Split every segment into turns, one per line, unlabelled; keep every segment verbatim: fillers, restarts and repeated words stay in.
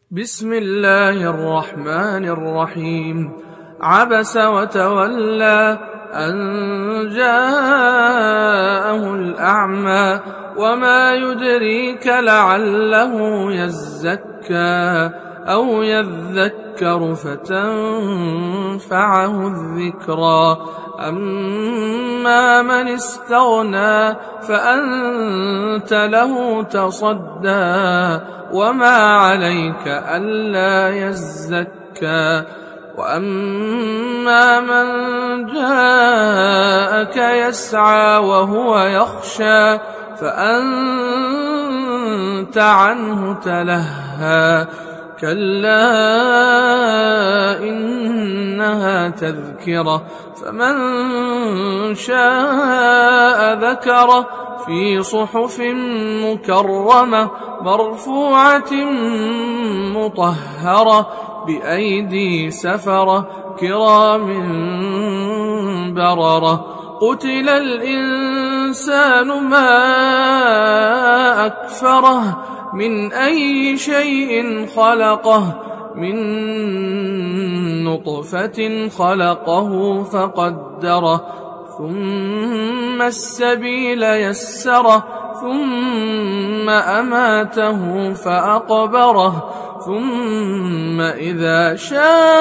بسم الله الرحمن الرحيم. عبس وتولى أن جاءه الأعمى وما يدريك لعله يزكى أو يذكر فتنفعه الذكرى. أما من استغنى فأنت له تصدى وما عليك ألا يزكى. وأما من جاءك يسعى وهو يخشى فأنت عنه تلهى. كلا إنها تذكرة فمن شاء ذكره في صحف مكرمة مرفوعة مطهرة بأيدي سفرة كرام بررة. قتل الإنسان ما أكفره من أي شيء خلقه من نطفة خلقه فقدره ثم السبيل يسره ثم أماته فأقبره ثم إذا شاء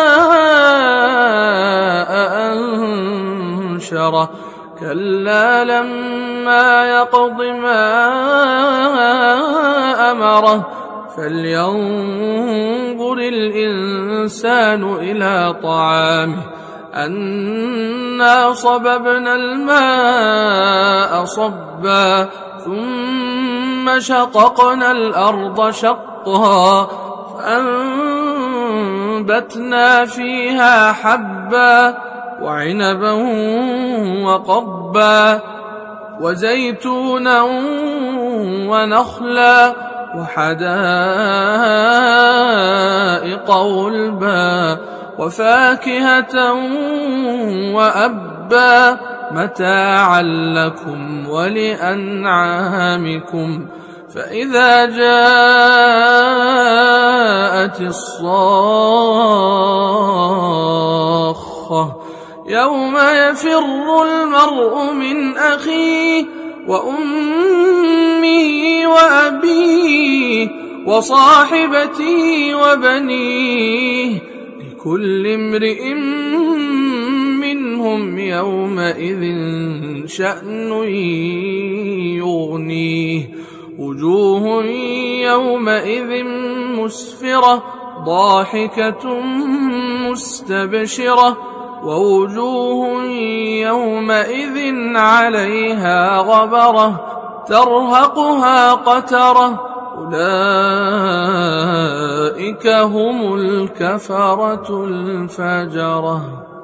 أنشره. كلا لما يقض ما أمره فلينظر الإنسان إلى طعامه أنا صببنا الماء صبا ثم شققنا الأرض شقا فأنبتنا فيها حبا وعنبا وقضبا وزيتونا ونخلا وحدائق غلبا وفاكهة وأبا متاعا لكم ولأنعامكم. فإذا جاءت الصاخة يوم يفر المرء من أخيه وأمه وأبيه وصاحبته وبنيه لكل امرئ منهم يومئذ شأن يغنيه. وجوه يومئذ مسفرة ضاحكة مستبشرة ووجوه يومئذ عليها غبرة ترهقها قترة أولئك هم الكفرة الفجرة.